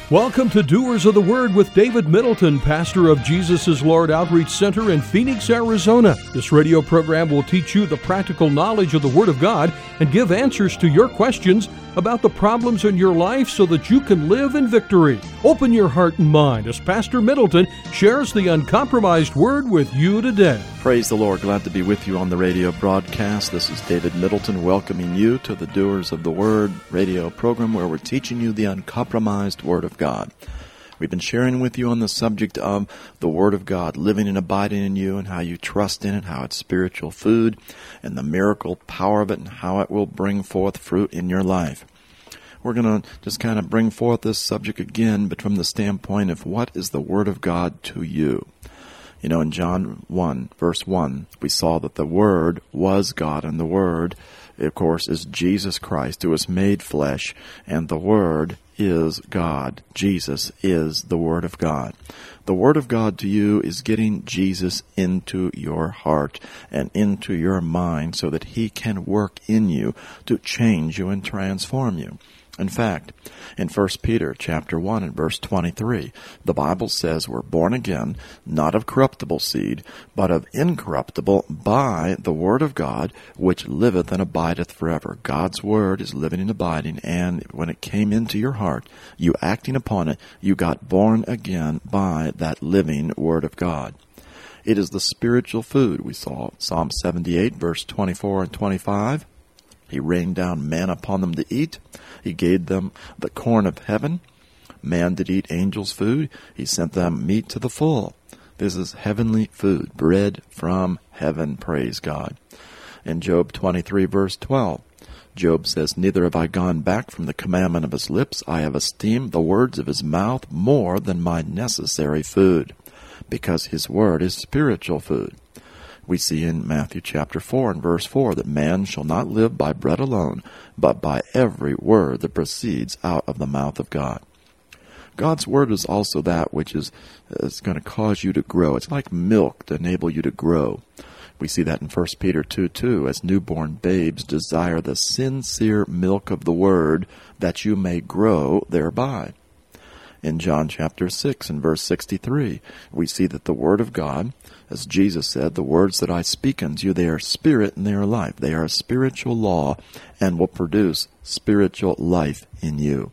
Welcome to Doers of the Word with David Middleton, pastor of Jesus is Lord Outreach Center in Phoenix, Arizona. This radio program will teach you the practical knowledge of the Word of God and give answers to your questions about the problems in your life so that you can live in victory. Open your heart and mind as Pastor Middleton shares the uncompromised Word with you today. Praise the Lord. Glad to be with you on the radio broadcast. This is David Middleton welcoming you to the Doers of the Word radio program where we're teaching you the uncompromised Word of God. We've been sharing with you on the subject of the Word of God, living and abiding in you, and how you trust in it, how it's spiritual food, and the miracle power of it, and how it will bring forth fruit in your life. We're going to just kind of bring forth this subject again, but from the standpoint of what is the Word of God to you. You know, in John 1, verse 1, we saw that the Word was God, and the Word, of course, is Jesus Christ, who was made flesh, and the Word is God. Jesus is the Word of God. The Word of God to you is getting Jesus into your heart and into your mind so that He can work in you to change you and transform you. In fact, in 1 Peter chapter 1 and verse 23, the Bible says we're born again, not of corruptible seed, but of incorruptible by the Word of God, which liveth and abideth forever. God's Word is living and abiding, and when it came into your heart, you acting upon it, you got born again by that living Word of God. It is the spiritual food. We saw Psalm 78, verse 24 and 25. He rained down manna upon them to eat. He gave them the corn of heaven. Man did eat angels' food. He sent them meat to the full. This is heavenly food, bread from heaven, praise God. In Job 23, verse 12, Job says, "Neither have I gone back from the commandment of his lips. I have esteemed the words of his mouth more than my necessary food," because his word is spiritual food. We see in Matthew chapter 4 and verse 4 that man shall not live by bread alone, but by every word that proceeds out of the mouth of God. God's word is also that which is going to cause you to grow. It's like milk to enable you to grow. We see that in 1 Peter 2:2, as newborn babes desire the sincere milk of the word, that you may grow thereby. In John chapter 6 and verse 63, we see that the Word of God, as Jesus said, the words that I speak unto you, they are spirit and they are life. They are a spiritual law and will produce spiritual life in you.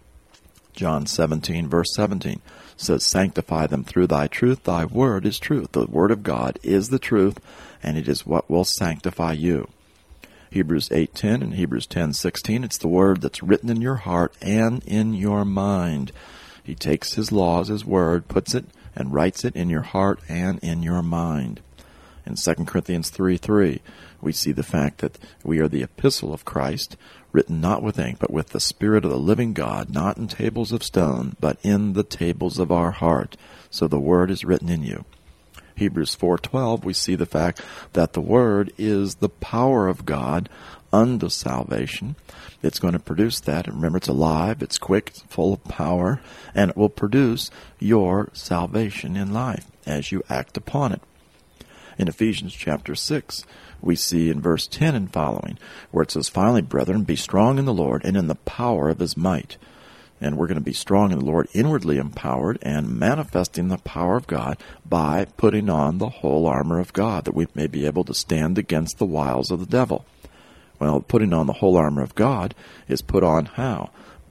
John 17, verse 17 says, "Sanctify them through thy truth. Thy word is truth." The Word of God is the truth, and it is what will sanctify you. Hebrews 8:10 and Hebrews 10:16, it's the word that's written in your heart and in your mind. He takes his laws, his word, puts it and writes it in your heart and in your mind. In 2 Corinthians 3:3, we see the fact that we are the epistle of Christ, written not with ink, but with the Spirit of the living God, not in tables of stone, but in the tables of our heart. So the word is written in you. Hebrews 4:12, we see the fact that the word is the power of God unto salvation. It's going to produce that. And remember, it's alive, it's quick, it's full of power, and it will produce your salvation in life as you act upon it. In Ephesians chapter 6, we see in verse 10 and following, where it says, "Finally, brethren, be strong in the Lord and in the power of his might." And we're going to be strong in the Lord, inwardly empowered, and manifesting the power of God by putting on the whole armor of God, that we may be able to stand against the wiles of the devil. Well, putting on the whole armor of God is put on how?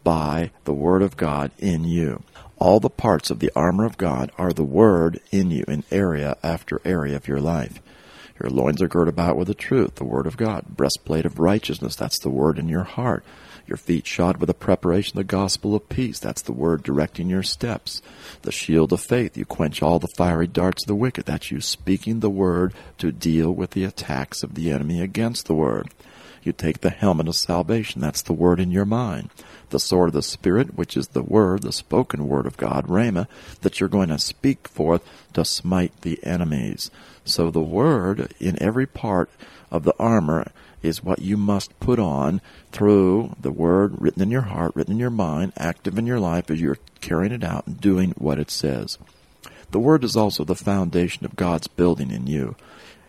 By the Word of God in you. All the parts of the armor of God are the Word in you in area after area of your life. Your loins are girded about with the truth, the Word of God. Breastplate of righteousness, that's the Word in your heart. Your feet shod with the preparation of the gospel of peace, that's the Word directing your steps. The shield of faith, you quench all the fiery darts of the wicked, that's you speaking the Word to deal with the attacks of the enemy against the Word. You take the helmet of salvation, that's the word in your mind. The sword of the Spirit, which is the word, the spoken word of God, Rhema, that you're going to speak forth to smite the enemies. So the word in every part of the armor is what you must put on through the word written in your heart, written in your mind, active in your life as you're carrying it out and doing what it says. The word is also the foundation of God's building in you.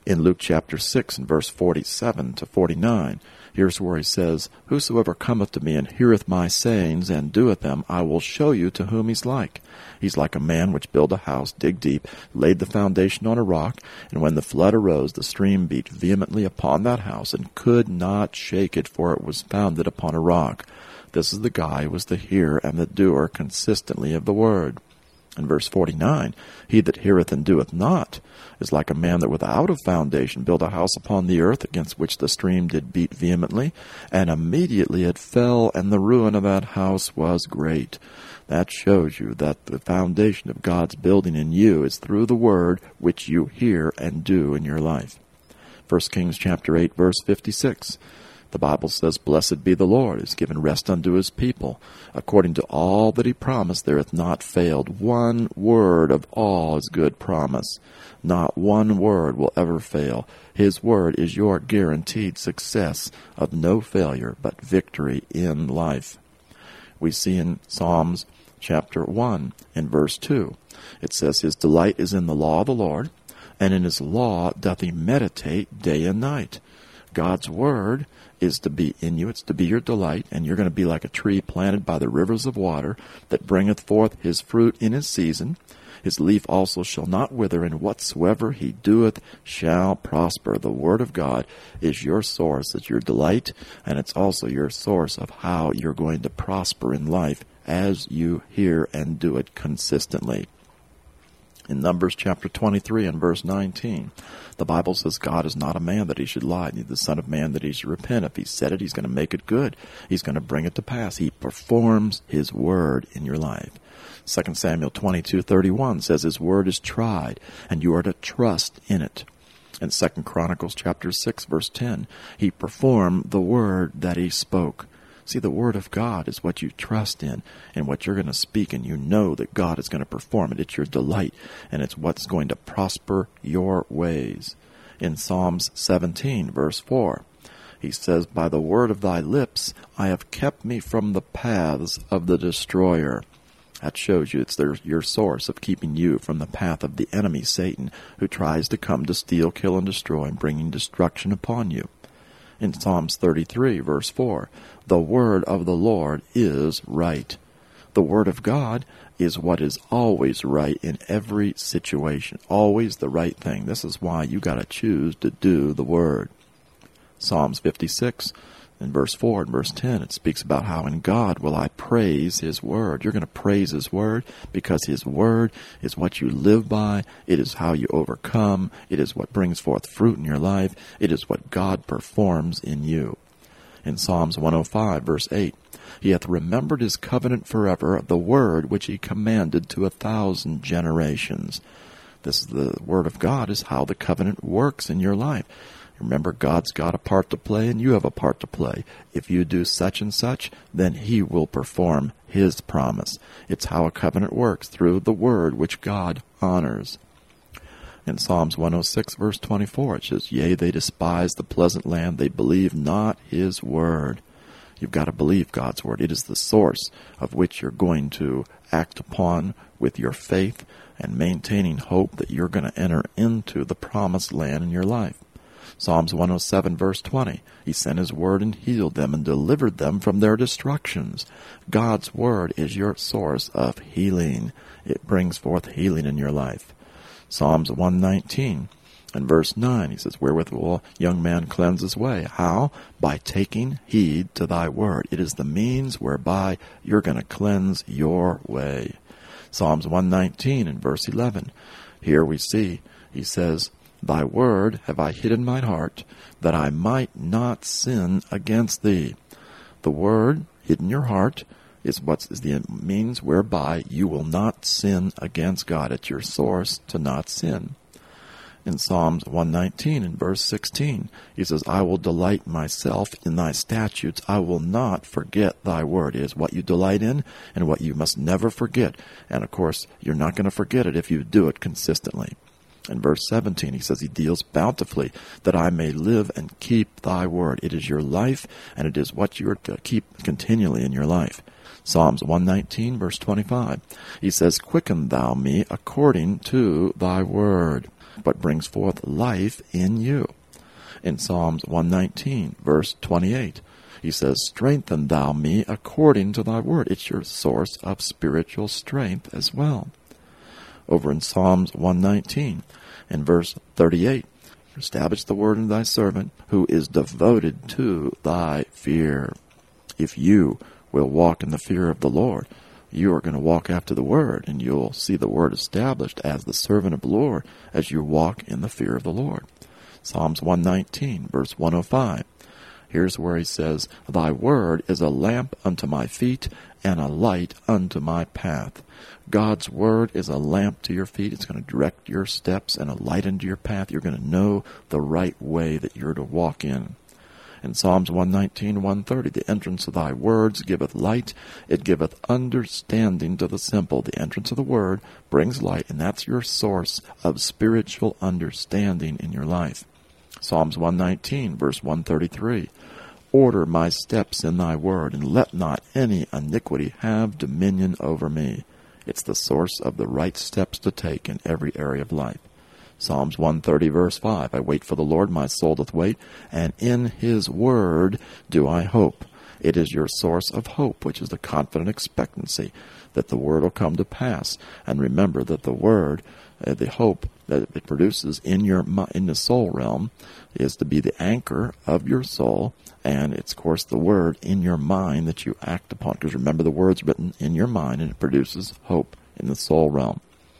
In Luke chapter 6 and verse 47 to 49, here's where he says, "Whosoever cometh to me and heareth my sayings and doeth them, I will show you to whom he's like. He's like a man which built a house, dig deep, laid the foundation on a rock, and when the flood arose, the stream beat vehemently upon that house, and could not shake it, for it was founded upon a rock." This is the guy who was the hearer and the doer consistently of the word. In verse 49, "He that heareth and doeth not is like a man that without a foundation built a house upon the earth, against which the stream did beat vehemently, and immediately it fell, and the ruin of that house was great." That shows you that the foundation of God's building in you is through the word which you hear and do in your life. 1 Kings chapter 8, verse 56. The Bible says, "Blessed be the Lord, who has given rest unto his people. According to all that he promised, there hath not failed. One word of all his good promise. Not one word will ever fail. His word is your guaranteed success of no failure, but victory in life." We see in Psalms chapter 1 and verse 2, it says, "His delight is in the law of the Lord, and in his law doth he meditate day and night." God's word is to be in you. It's to be your delight, and you're going to be like a tree planted by the rivers of water that bringeth forth his fruit in his season. His leaf also shall not wither, and whatsoever he doeth shall prosper. The word of God is your source. It's your delight, and it's also your source of how you're going to prosper in life as you hear and do it consistently. In Numbers chapter 23 and verse 19, the Bible says, "God is not a man that he should lie, neither the son of man that he should repent. If he said it, he's going to make it good. He's going to bring it to pass." He performs his word in your life. 2 Samuel 22:31 says, "His word is tried, and you are to trust in it." In 2 Chronicles chapter 6, verse 10, "He performed the word that he spoke." See, the word of God is what you trust in and what you're going to speak, and you know that God is going to perform it. It's your delight, and it's what's going to prosper your ways. In Psalms 17, verse 4, he says, "By the word of thy lips I have kept me from the paths of the destroyer." That shows you it's your source of keeping you from the path of the enemy, Satan, who tries to come to steal, kill, and destroy, and bringing destruction upon you. In Psalms 33, verse 4, "The word of the Lord is right." The word of God is what is always right in every situation, always the right thing. This is why you got to choose to do the word. Psalms 56, in verse 4 and verse 10, it speaks about how in God will I praise his word. You're going to praise his word because his word is what you live by. It is how you overcome. It is what brings forth fruit in your life. It is what God performs in you. In Psalms 105, verse 8, "He hath remembered his covenant forever, the word which he commanded to 1,000 generations." This is the word of God is how the covenant works in your life. Remember, God's got a part to play, and you have a part to play. If you do such and such, then he will perform his promise. It's how a covenant works, through the word which God honors. In Psalms 106, verse 24, it says, "Yea, they despise the pleasant land, they believe not his word." You've got to believe God's word. It is the source of which you're going to act upon with your faith and maintaining hope that you're going to enter into the promised land in your life. Psalms 107, verse 20, "He sent his word and healed them and delivered them from their destructions." God's word is your source of healing. It brings forth healing in your life. Psalms 119 and verse 9, he says, "Wherewith will a young man cleanse his way?" How? By taking heed to thy word. It is the means whereby you're going to cleanse your way. Psalms 119 and verse 11, here we see, he says, "Thy word have I hid in mine heart, that I might not sin against thee." The word hid in your heart is the means whereby you will not sin against God. It's your source to not sin. In Psalms 119 and verse 16, he says, "I will delight myself in thy statutes. I will not forget thy word." It is what you delight in and what you must never forget. And of course, you're not going to forget it if you do it consistently. In verse 17, he says he deals bountifully that I may live and keep thy word. It is your life, and it is what you are to keep continually in your life. Psalms 119, verse 25, he says, quicken thou me according to thy word, what brings forth life in you. In Psalms 119, verse 28, he says, strengthen thou me according to thy word. It's your source of spiritual strength as well. Over in Psalms 119, in verse 38, establish the word in thy servant who is devoted to thy fear. If you will walk in the fear of the Lord, you are going to walk after the word, and you'll see the word established as the servant of the Lord as you walk in the fear of the Lord. Psalms 119, verse 105. Here's where he says, thy word is a lamp unto my feet and a light unto my path. God's word is a lamp to your feet. It's going to direct your steps and a light into your path. You're going to know the right way that you're to walk in. In Psalms 119, 130, the entrance of thy words giveth light. It giveth understanding to the simple. The entrance of the word brings light, and that's your source of spiritual understanding in your life. Psalms 119, verse 133. Order my steps in thy word, and let not any iniquity have dominion over me. It's the source of the right steps to take in every area of life. Psalms 130, verse 5. I wait for the Lord, my soul doth wait, and in his word do I hope. It is your source of hope, which is the confident expectancy that the word will come to pass. And remember that the word, the hope that it produces in the soul realm, is to be the anchor of your soul, and it's, of course, the word in your mind that you act upon. Because remember, the word's written in your mind, and it produces hope in the soul realm.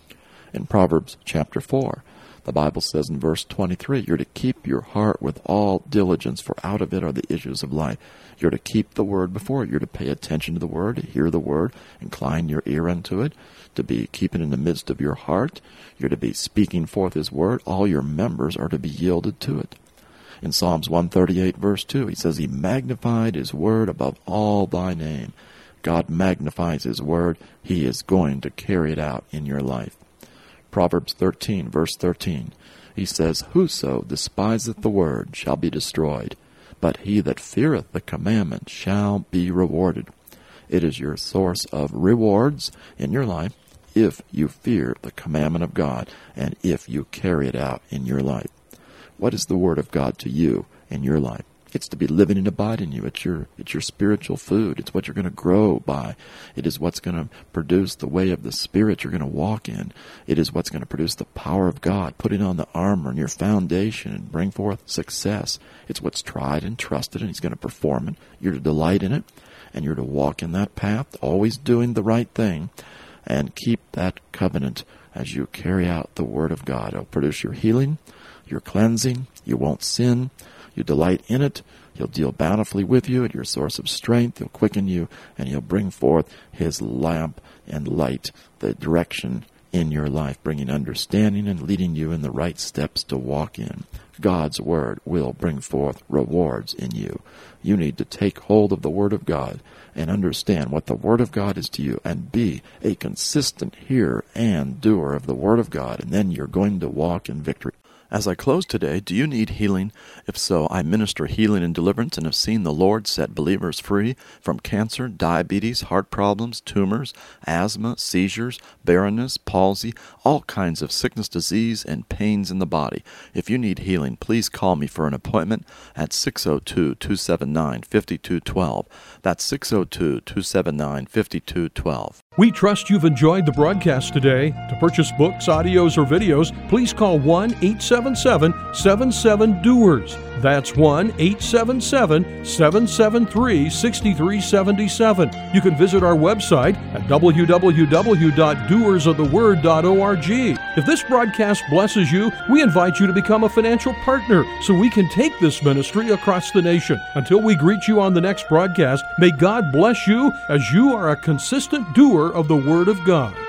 In Proverbs chapter 4, the Bible says in verse 23, you're to keep your heart with all diligence, for out of it are the issues of life. You're to keep the word before you. You're to pay attention to the word, to hear the word, incline your ear unto it, to be keeping in the midst of your heart. You're to be speaking forth his word. All your members are to be yielded to it. In Psalms 138, verse 2, he says, he magnified his word above all thy name. God magnifies his word. He is going to carry it out in your life. Proverbs 13, verse 13, he says, whoso despiseth the word shall be destroyed, but he that feareth the commandment shall be rewarded. It is your source of rewards in your life if you fear the commandment of God and if you carry it out in your life. What is the word of God to you in your life? It's to be living and abide in you. It's your spiritual food. It's what you're going to grow by. It is what's going to produce the way of the Spirit you're going to walk in. It is what's going to produce the power of God, putting on the armor and your foundation and bring forth success. It's what's tried and trusted, and he's going to perform it. You're to delight in it, and you're to walk in that path, always doing the right thing, and keep that covenant as you carry out the Word of God. It'll produce your healing, your cleansing. You won't sin. You delight in it. He'll deal bountifully with you at your source of strength. He'll quicken you, and he'll bring forth his lamp and light, the direction in your life, bringing understanding and leading you in the right steps to walk in. God's word will bring forth rewards in you. You need to take hold of the word of God and understand what the word of God is to you and be a consistent hearer and doer of the word of God, and then you're going to walk in victory. As I close today, do you need healing? If so, I minister healing and deliverance and have seen the Lord set believers free from cancer, diabetes, heart problems, tumors, asthma, seizures, barrenness, palsy, all kinds of sickness, disease, and pains in the body. If you need healing, please call me for an appointment at 602-279-5212. That's 602-279-5212. We trust you've enjoyed the broadcast today. To purchase books, audios, or videos, please call 1-877-77-DOERS. That's 1-877-773-6377. You can visit our website at www.doersoftheword.org. If this broadcast blesses you, we invite you to become a financial partner so we can take this ministry across the nation. Until we greet you on the next broadcast, may God bless you as you are a consistent doer of the Word of God.